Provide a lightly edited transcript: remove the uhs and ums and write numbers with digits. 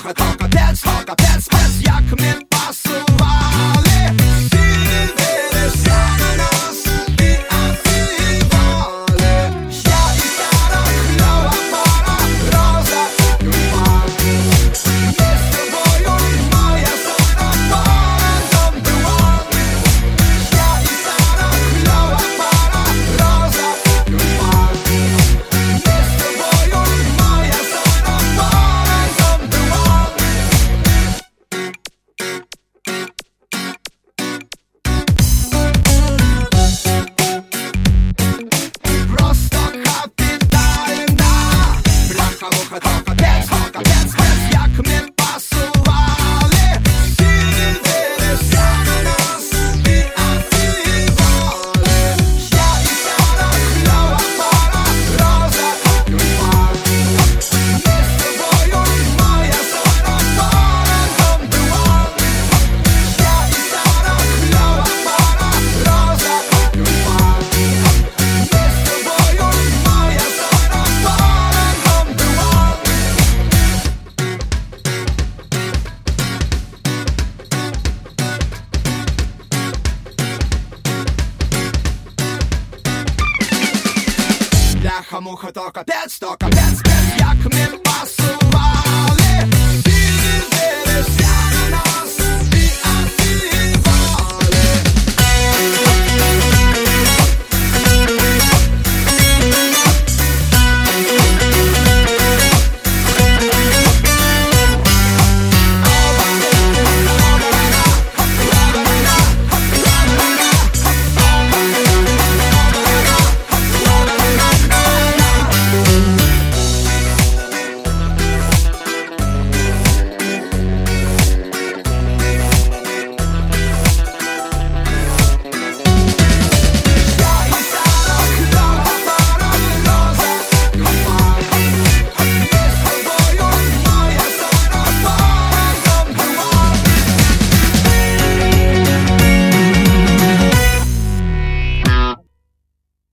mucha to kapiec, jak my pasowali. Silny na nas i afirmowali. Ja i stara chwila para roza uwagi. Jest to boju moja Sara para była. Ja i stara chwila para roza uwagi. Jest to boju moja Sara para była. Prosto kapitalna. Blacha mucha to kapiec, jak my pasowali. Silny na nas i afirmowali. Ja i stara chwila para roza uwagi. Jest to boju moja Sara para była. Ja i stara chwila para roza uwagi. Jest to boju moja Sara para była. Blacha mucha to kapiec,